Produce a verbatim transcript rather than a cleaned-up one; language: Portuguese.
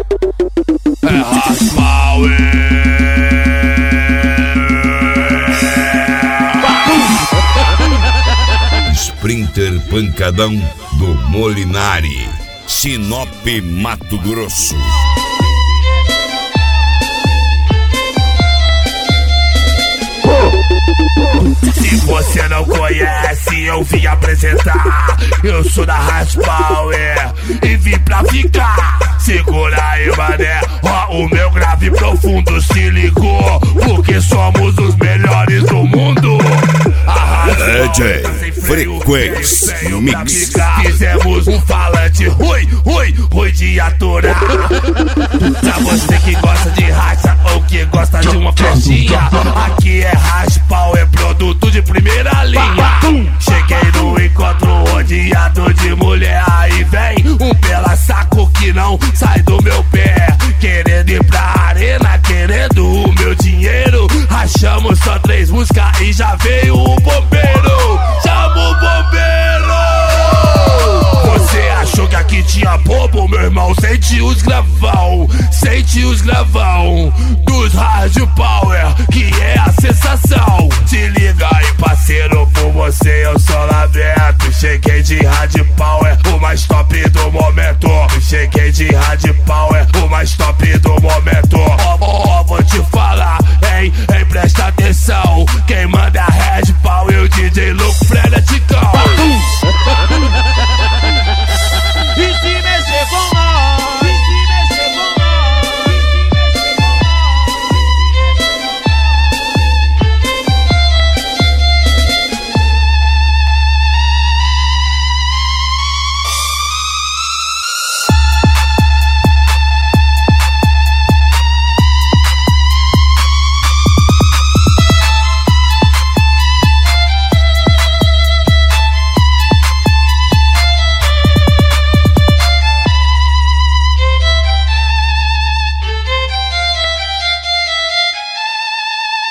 É Hard Power. Sprinter Pancadão do Molinari, Sinop, Mato Grosso. Se você não conhece, eu vim apresentar. Eu sou da Hard Power e vim pra ficar. Segura aí, mané, ó, o meu grave profundo se ligou, porque somos os melhores do mundo. D J Frequência Mix. Fizemos um falante ruim, ruim, ruim de aturar. Pra você que gosta de racha ou que gosta de uma festinha, aqui é Hard Power, produto de primeira linha. Cheguei no encontro rodeado de mulher, aí vem um bela saco que não sai do meu pé, querendo ir pra arena, querendo o meu dinheiro. Rachamos só três músicas e já veio o bombeiro. Chama o bombeiro! Você achou que aqui tinha bobo, meu irmão? Sente os gravão, sente os gravão dos Hard Power, que é a sensação. Se liga aí, parceiro, por você eu sou Laberto. Cheguei de Hard Power, o mais top do momento. Cheguei de Hard